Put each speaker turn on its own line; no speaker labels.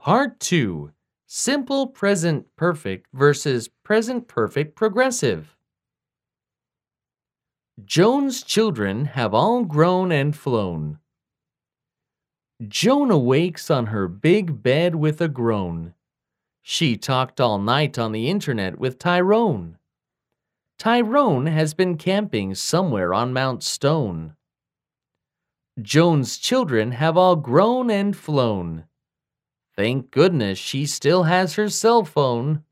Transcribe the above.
Part 2. Simple present perfect versus present perfect progressive. Joan's children have all grown and flown. Joan awakes on her big bed with a groan. She talked all night on the internet with Tyrone. Tyrone has been camping somewhere on Mount Stone. Joan's children have all grown and flown. Thank goodness she still has her cell phone.